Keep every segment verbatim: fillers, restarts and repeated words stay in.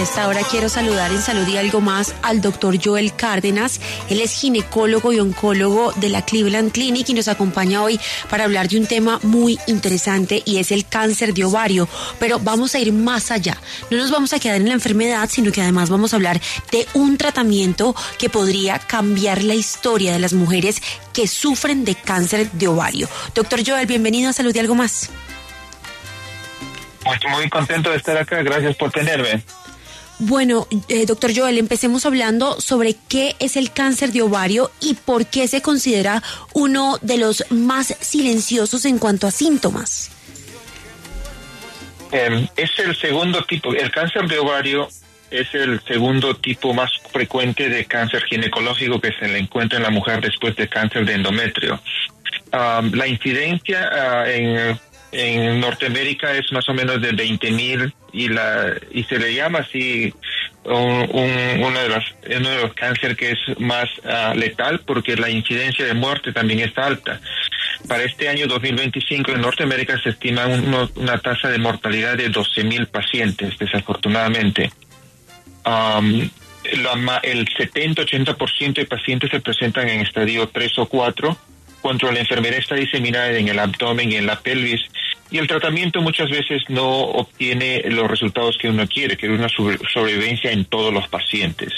A esta hora quiero saludar en Salud y Algo Más al doctor Joel Cárdenas. Él es ginecólogo y oncólogo de la Cleveland Clinic y nos acompaña hoy para hablar de un tema muy interesante y es el cáncer de ovario. Pero vamos a ir más allá. No nos vamos a quedar en la enfermedad, sino que además vamos a hablar de un tratamiento que podría cambiar la historia de las mujeres que sufren de cáncer de ovario. Doctor Joel, bienvenido a Salud y Algo Más. Estoy muy contento de estar acá. Gracias por tenerme. Bueno, eh, doctor Joel, empecemos hablando sobre qué es el cáncer de ovario y por qué se considera uno de los más silenciosos en cuanto a síntomas. Eh, es el segundo tipo, el cáncer de ovario es el segundo tipo más frecuente de cáncer ginecológico que se le encuentra en la mujer después de cáncer de endometrio. Um, la incidencia uh, en... En Norteamérica es más o menos de veinte mil y la y se le llama así un, un, uno de los uno de los cánceres que es más uh, letal porque la incidencia de muerte también es alta. Para este año dos mil veinticinco en Norteamérica se estima uno, una tasa de mortalidad de doce mil pacientes, desafortunadamente. Um, la, el setenta a ochenta por ciento de pacientes se presentan en estadio tres o cuatro, cuando la enfermedad está diseminada en el abdomen y en la pelvis, y el tratamiento muchas veces no obtiene los resultados que uno quiere, que es una sobrevivencia en todos los pacientes.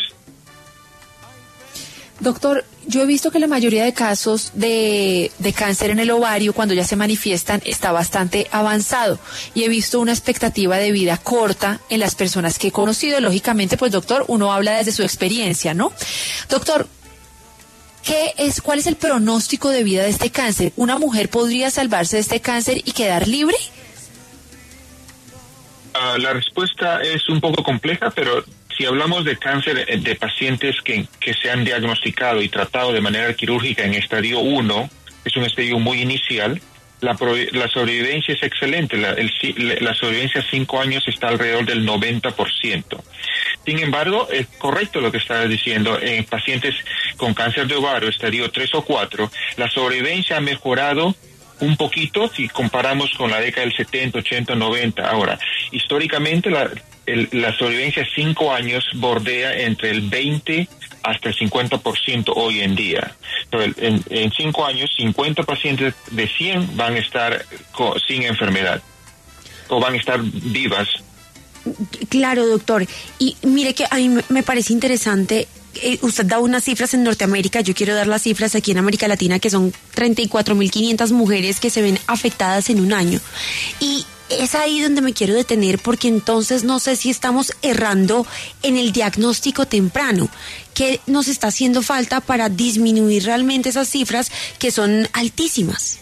Doctor, yo he visto que la mayoría de casos de, de cáncer en el ovario, cuando ya se manifiestan, está bastante avanzado, y he visto una expectativa de vida corta en las personas que he conocido. Lógicamente, pues doctor, uno habla desde su experiencia, ¿no? Doctor, ¿Qué es, ¿cuál es el pronóstico de vida de este cáncer? ¿Una mujer podría salvarse de este cáncer y quedar libre? Uh, la respuesta es un poco compleja, pero si hablamos de cáncer de pacientes que, que se han diagnosticado y tratado de manera quirúrgica en estadio uno, es un estadio muy inicial, la, la sobrevivencia es excelente. La, el, la sobrevivencia a cinco años está alrededor del noventa por ciento. Sin embargo, es correcto lo que estás diciendo. En pacientes con cáncer de ovario, estadio tres o cuatro, la sobrevivencia ha mejorado un poquito si comparamos con la década del setenta, ochenta, noventa. Ahora, históricamente la, el, la sobrevivencia a cinco años bordea entre el veinte hasta el cincuenta por ciento hoy en día. Entonces, en, en cinco años, cincuenta pacientes de cien van a estar co, sin enfermedad o van a estar vivas. Claro, doctor. Y mire que a mí me parece interesante, eh, usted da unas cifras en Norteamérica, yo quiero dar las cifras aquí en América Latina, que son treinta y cuatro mil quinientas mujeres que se ven afectadas en un año. Y es ahí donde me quiero detener, porque entonces no sé si estamos errando en el diagnóstico temprano. ¿Qué nos está haciendo falta para disminuir realmente esas cifras que son altísimas?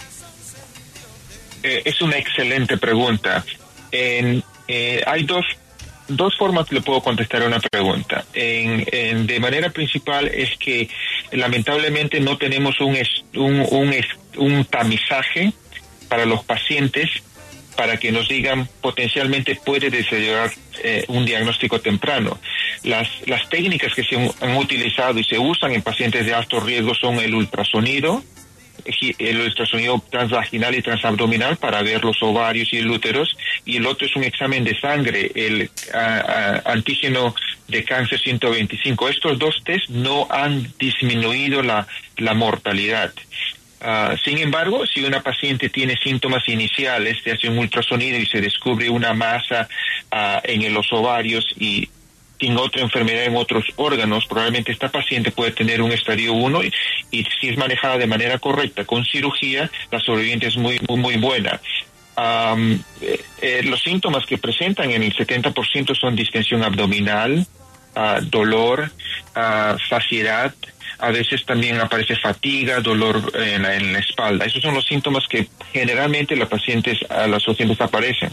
Eh, es una excelente pregunta. En Eh, hay dos dos formas que le puedo contestar a una pregunta. En, en, de manera principal es que lamentablemente no tenemos un, es, un, un, es, un tamizaje para los pacientes para que nos digan potencialmente puede deteriorar eh, un diagnóstico temprano. Las, las técnicas que se han, han utilizado y se usan en pacientes de alto riesgo son el ultrasonido, el ultrasonido transvaginal y transabdominal para ver los ovarios y el útero, y el otro es un examen de sangre, el a, a, antígeno de cáncer ciento veinticinco. Estos dos test no han disminuido la, la mortalidad. Uh, sin embargo, si una paciente tiene síntomas iniciales, se hace un ultrasonido y se descubre una masa uh, en los ovarios y sin otra enfermedad en otros órganos, probablemente esta paciente puede tener un estadio uno y, y si es manejada de manera correcta con cirugía, la sobrevivencia es muy, muy, muy buena. Um, eh, eh, los síntomas que presentan en el setenta por ciento son distensión abdominal, uh, dolor, uh, saciedad, a veces también aparece fatiga, dolor en la, en la espalda. Esos son los síntomas que generalmente las pacientes, a las pacientes aparecen.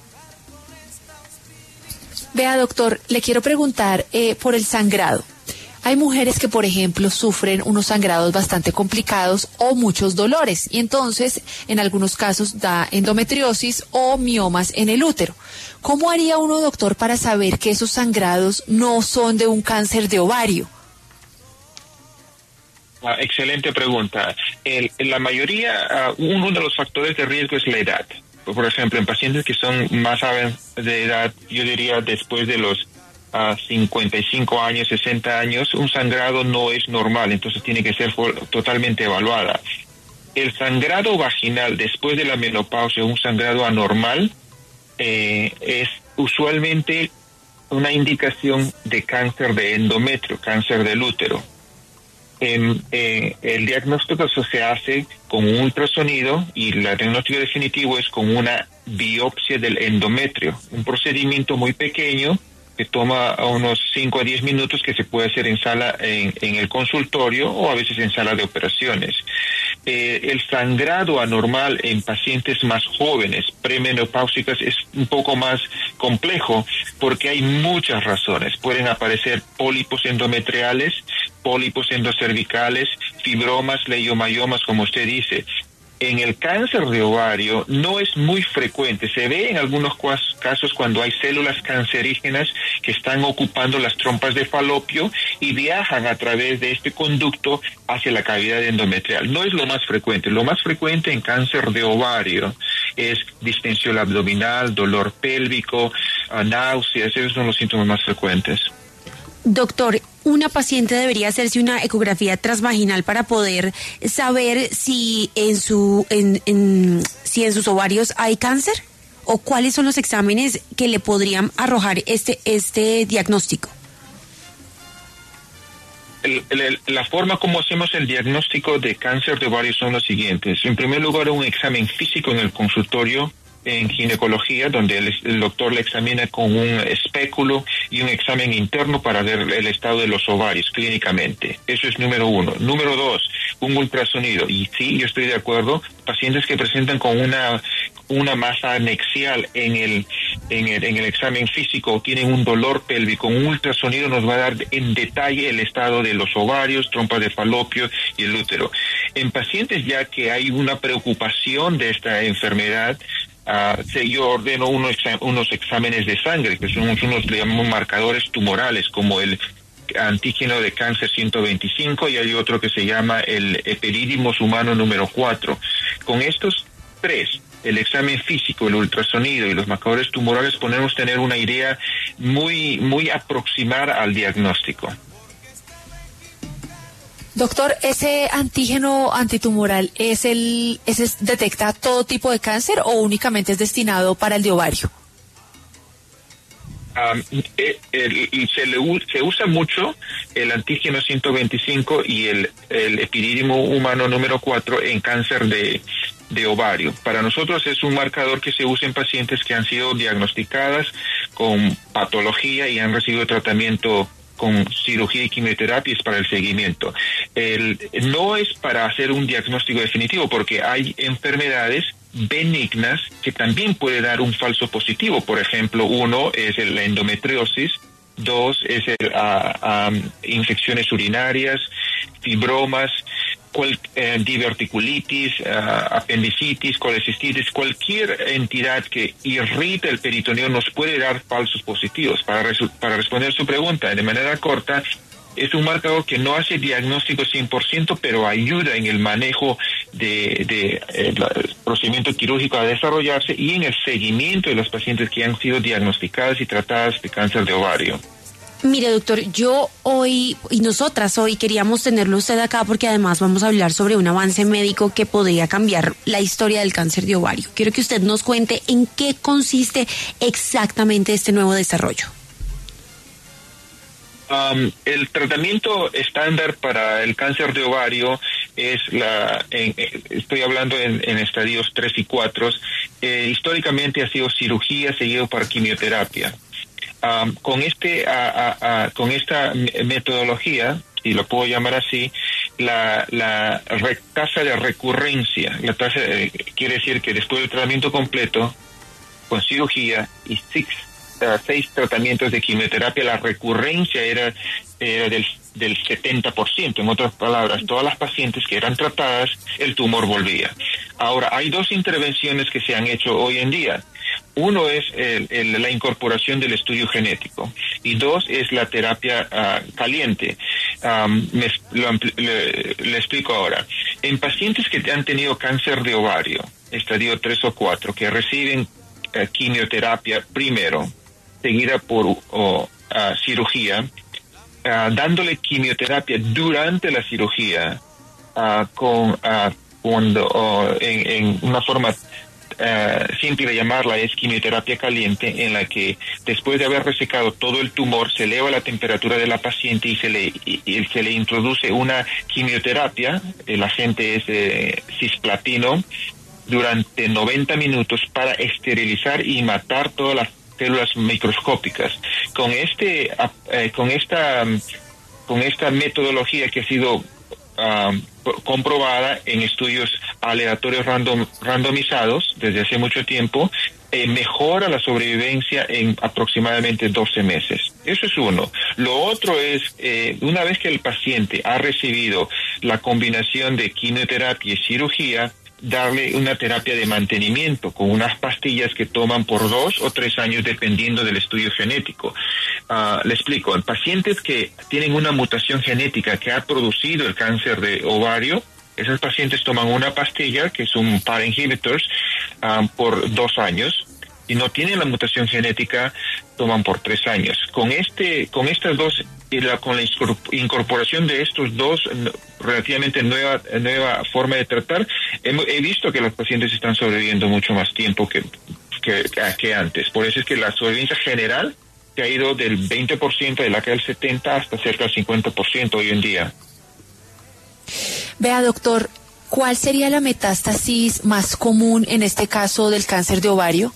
Vea, doctor, le quiero preguntar eh, por el sangrado. Hay mujeres que, por ejemplo, sufren unos sangrados bastante complicados o muchos dolores, y entonces, en algunos casos, da endometriosis o miomas en el útero. ¿Cómo haría uno, doctor, para saber que esos sangrados no son de un cáncer de ovario? Ah, excelente pregunta. El, la mayoría, uh, uno de los factores de riesgo es la edad. Por ejemplo, en pacientes que son más de edad, yo diría después de los a cincuenta y cinco años, sesenta años, un sangrado no es normal, entonces tiene que ser totalmente evaluada. El sangrado vaginal después de la menopausia, un sangrado anormal, eh, es usualmente una indicación de cáncer de endometrio, cáncer del útero. En, eh, el diagnóstico se hace con un ultrasonido y el diagnóstico definitivo es con una biopsia del endometrio, un procedimiento muy pequeño que toma unos cinco a diez minutos, que se puede hacer en sala, en, en el consultorio o a veces en sala de operaciones. Eh, el sangrado anormal en pacientes más jóvenes, premenopáusicas, es un poco más complejo porque hay muchas razones. Pueden aparecer pólipos endometriales, pólipos endocervicales, fibromas, leiomayomas, como usted dice. En el cáncer de ovario no es muy frecuente, se ve en algunos casos cuando hay células cancerígenas que están ocupando las trompas de falopio y viajan a través de este conducto hacia la cavidad endometrial. No es lo más frecuente, lo más frecuente en cáncer de ovario es distensión abdominal, dolor pélvico, náuseas, esos son los síntomas más frecuentes. Doctor, ¿una paciente debería hacerse una ecografía transvaginal para poder saber si en su en, en, si en sus ovarios hay cáncer? ¿O cuáles son los exámenes que le podrían arrojar este este diagnóstico? El, el, la forma como hacemos el diagnóstico de cáncer de ovario son los siguientes. En primer lugar, un examen físico en el consultorio en ginecología, donde el, el doctor le examina con un espéculo y un examen interno para ver el estado de los ovarios clínicamente. Eso es número uno. Número dos, un ultrasonido. Y sí, yo estoy de acuerdo, pacientes que presentan con una una masa anexial en el en el, en el examen físico, tienen un dolor pélvico, un ultrasonido nos va a dar en detalle el estado de los ovarios, trompas de falopio y el útero. En pacientes ya que hay una preocupación de esta enfermedad, Uh, se, yo ordeno unos, unos exámenes de sangre, que son unos, le llamamos marcadores tumorales, como el antígeno de cáncer ciento veinticinco, y hay otro que se llama el epidídimos humano número cuatro. Con estos tres, el examen físico, el ultrasonido y los marcadores tumorales, podemos tener una idea muy, muy aproximada al diagnóstico. Doctor, ¿ese antígeno antitumoral es el, ese detecta todo tipo de cáncer o únicamente es destinado para el de ovario? Um, eh, el, el, se, le, se usa mucho el antígeno ciento veinticinco y el, el epidídimo humano número cuatro en cáncer de, de ovario. Para nosotros es un marcador que se usa en pacientes que han sido diagnosticadas con patología y han recibido tratamiento con cirugía y quimioterapias para el seguimiento. El, no es para hacer un diagnóstico definitivo, porque hay enfermedades benignas que también puede dar un falso positivo. Por ejemplo, uno es el, la endometriosis, dos es el, uh, um, infecciones urinarias, fibromas, cual, eh, diverticulitis, uh, apendicitis, colecistitis, cualquier entidad que irrita el peritoneo nos puede dar falsos positivos. Para, resu- para responder su pregunta de manera corta, es un marcador que no hace diagnóstico cien por ciento, pero ayuda en el manejo de, de eh, la, el procedimiento quirúrgico a desarrollarse y en el seguimiento de los pacientes que han sido diagnosticadas y tratadas de cáncer de ovario. Mire, doctor, yo hoy y nosotras hoy queríamos tenerlo usted acá porque además vamos a hablar sobre un avance médico que podría cambiar la historia del cáncer de ovario. Quiero que usted nos cuente en qué consiste exactamente este nuevo desarrollo. Um, el tratamiento estándar para el cáncer de ovario es la, en, estoy hablando en, en estadios tres y cuatro, eh, históricamente ha sido cirugía seguido por quimioterapia. Um, con este a, a, a, con esta metodología, si lo puedo llamar así, la la re, tasa de recurrencia, la tasa eh, quiere decir que después del tratamiento completo con cirugía y six, uh, seis tratamientos de quimioterapia, la recurrencia era era del del setenta por ciento. En otras palabras, todas las pacientes que eran tratadas, el tumor volvía. Ahora, hay dos intervenciones que se han hecho hoy en día. Uno es el, el, la incorporación del estudio genético y dos es la terapia uh, caliente. Um, me, lo, le, le explico ahora. En pacientes que han tenido cáncer de ovario, estadio tres o cuatro, que reciben uh, quimioterapia primero, seguida por uh, uh, cirugía, uh, dándole quimioterapia durante la cirugía, uh, con uh, cuando uh, en, en una forma Uh, simple de llamarla es quimioterapia caliente, en la que después de haber resecado todo el tumor se eleva la temperatura de la paciente y se le y, y se le introduce una quimioterapia. El agente es eh, cisplatino durante noventa minutos para esterilizar y matar todas las células microscópicas. Con este uh, con esta um, con esta metodología que ha sido Uh, comprobada en estudios aleatorios random, randomizados desde hace mucho tiempo, eh, mejora la sobrevivencia en aproximadamente doce meses. Eso es uno. Lo otro es, eh, una vez que el paciente ha recibido la combinación de quimioterapia y cirugía, darle una terapia de mantenimiento con unas pastillas que toman por dos o tres años dependiendo del estudio genético. Uh, le explico, en pacientes que tienen una mutación genética que ha producido el cáncer de ovario, esos pacientes toman una pastilla que es un P A R inhibitors uh, por dos años. Si no tienen la mutación genética, toman por tres años. Con este, con estas dos, y la, con la incorporación de estos dos relativamente nueva nueva forma de tratar, he, he visto que los pacientes están sobreviviendo mucho más tiempo que, que, que antes. Por eso es que la sobrevivencia general se ha ido del veinte por ciento de la que del setenta hasta cerca del cincuenta por ciento hoy en día. Vea, doctor, ¿cuál sería la metástasis más común en este caso del cáncer de ovario?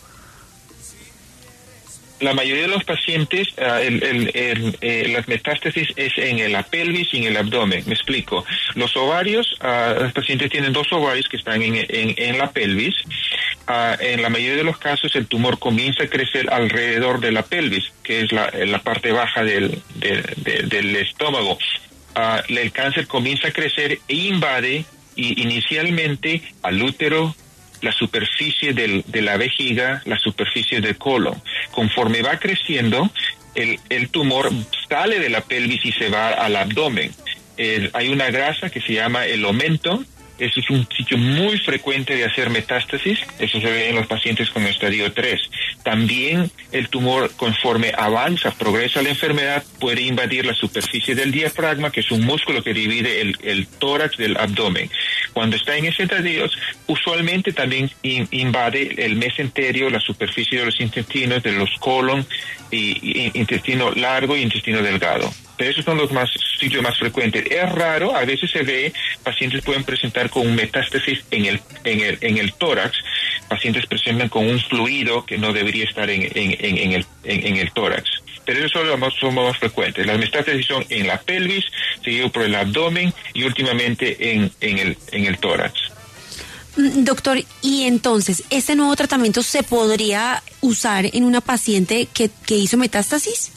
La mayoría de los pacientes, uh, el, el, el, eh, las metástasis es en la pelvis y en el abdomen. Me explico. Los ovarios, uh, los pacientes tienen dos ovarios que están en, en, en la pelvis. Uh, en la mayoría de los casos el tumor comienza a crecer alrededor de la pelvis, que es la, la parte baja del, de, de, del estómago. Uh, el cáncer comienza a crecer e invade y inicialmente al útero, la superficie del, de la vejiga, la superficie del colon. Conforme va creciendo, el, el tumor sale de la pelvis y se va al abdomen. Eh, hay una grasa que se llama el omentum. Eso es un sitio muy frecuente de hacer metástasis. Eso se ve en los pacientes con estadio tres. También el tumor, conforme avanza, progresa la enfermedad, puede invadir la superficie del diafragma, que es un músculo que divide el, el tórax del abdomen. Cuando está en ese estadio, usualmente también in, invade el mesenterio, la superficie de los intestinos, de los colon, y, y intestino largo y intestino delgado. Pero esos son los más sitios más frecuentes. Es raro, a veces se ve, pacientes pueden presentar con metástasis en el en el en el tórax. Pacientes presentan con un fluido que no debería estar en en en, en el en, en el tórax. Pero esos son los más, son más frecuentes. Las metástasis son en la pelvis, seguido por el abdomen y últimamente en en el en el tórax. Doctor, y entonces, ¿este nuevo tratamiento se podría usar en una paciente que, que hizo metástasis?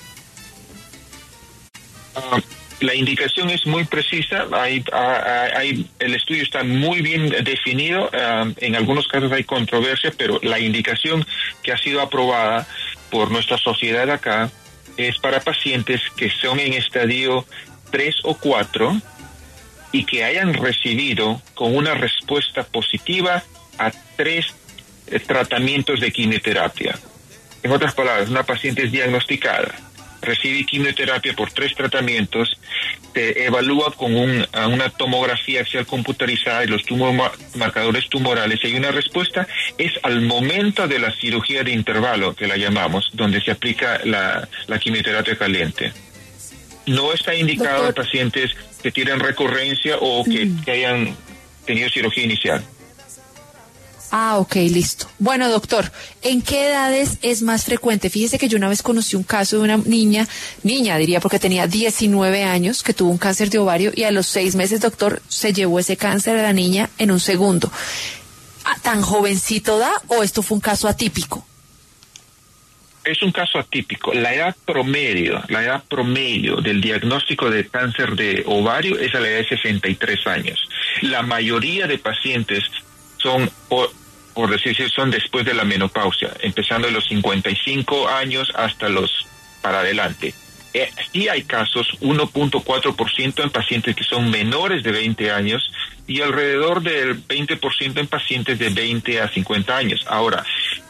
Uh, la indicación es muy precisa. Hay, hay, hay, el estudio está muy bien definido. Uh, en algunos casos hay controversia, pero la indicación que ha sido aprobada por nuestra sociedad acá es para pacientes que son en estadio tres o cuatro y que hayan recibido con una respuesta positiva a tres eh, tratamientos de quimioterapia. En otras palabras, una paciente es diagnosticada, recibe quimioterapia por tres tratamientos, se evalúa con un, una tomografía axial computarizada y los tumor, marcadores tumorales, y hay una respuesta, es al momento de la cirugía de intervalo, que la llamamos, donde se aplica la, la quimioterapia caliente. No está indicado en pacientes que tienen recurrencia o que, mm. que hayan tenido cirugía inicial. Ah, ok, listo. Bueno, doctor, ¿en qué edades es más frecuente? Fíjese que yo una vez conocí un caso de una niña, niña diría porque tenía diecinueve años, que tuvo un cáncer de ovario y a los seis meses, doctor, se llevó ese cáncer a la niña en un segundo. ¿Tan jovencito da o esto fue un caso atípico? Es un caso atípico. La edad promedio, la edad promedio del diagnóstico de cáncer de ovario es a la edad de sesenta y tres años. La mayoría de pacientes son, por, por decirse, son después de la menopausia, empezando de los cincuenta y cinco años hasta los para adelante. Eh, sí hay casos, uno punto cuatro por ciento en pacientes que son menores de veinte años y alrededor del veinte por ciento en pacientes de veinte a cincuenta años. Ahora,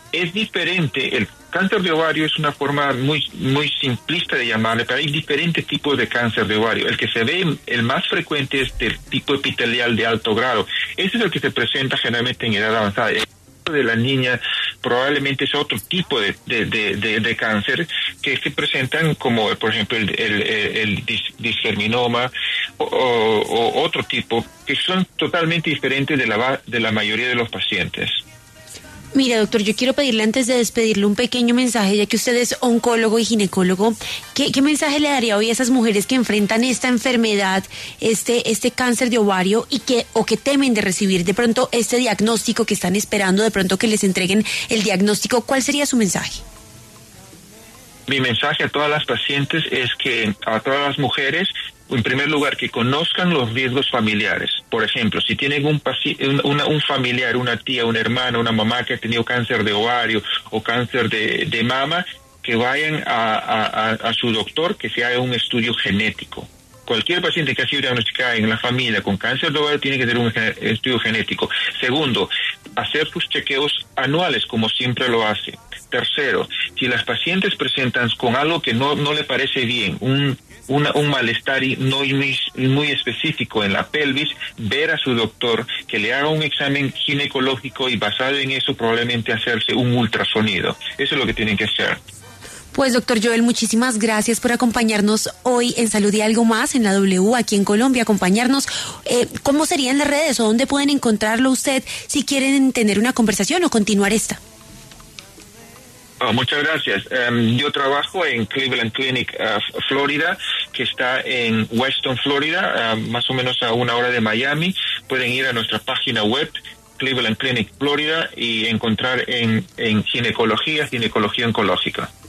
es diferente. El cáncer de ovario es una forma muy muy simplista de llamarle, pero hay diferentes tipos de cáncer de ovario. El que se ve, el más frecuente es del tipo epitelial de alto grado. Ese es el que se presenta generalmente en edad avanzada. El de la niña probablemente es otro tipo de, de, de, de, de cáncer que se presentan como, por ejemplo, el, el, el dis, disgerminoma o, o, o otro tipo que son totalmente diferentes de la, de la mayoría de los pacientes. Mira, doctor, yo quiero pedirle antes de despedirle un pequeño mensaje, ya que usted es oncólogo y ginecólogo. ¿Qué, qué mensaje le daría hoy a esas mujeres que enfrentan esta enfermedad, este este cáncer de ovario y que o que temen de recibir de pronto este diagnóstico, que están esperando de pronto que les entreguen el diagnóstico? ¿Cuál sería su mensaje? Mi mensaje a todas las pacientes es que a todas las mujeres, en primer lugar, que conozcan los riesgos familiares. Por ejemplo, si tienen un, un, una, un familiar, una tía, una hermana, una mamá que ha tenido cáncer de ovario o cáncer de, de mama, que vayan a, a, a su doctor, que se haga un estudio genético. Cualquier paciente que ha sido diagnosticada en la familia con cáncer de ovario tiene que tener un estudio genético. Segundo, hacer sus chequeos anuales, como siempre lo hace. Tercero, si las pacientes presentan con algo que no, no le parece bien, un Una, un malestar no muy, muy específico en la pelvis, ver a su doctor, que le haga un examen ginecológico y basado en eso probablemente hacerse un ultrasonido. Eso es lo que tienen que hacer. Pues doctor Joel, muchísimas gracias por acompañarnos hoy en Salud y Algo Más, en la W, aquí en Colombia, acompañarnos. Eh, ¿Cómo serían las redes o dónde pueden encontrarlo usted si quieren tener una conversación o continuar esta? Oh, muchas gracias. Um, yo trabajo en Cleveland Clinic, uh, Florida, que está en Weston, Florida, uh, más o menos a una hora de Miami. Pueden ir a nuestra página web, Cleveland Clinic Florida, y encontrar en, en ginecología, ginecología oncológica.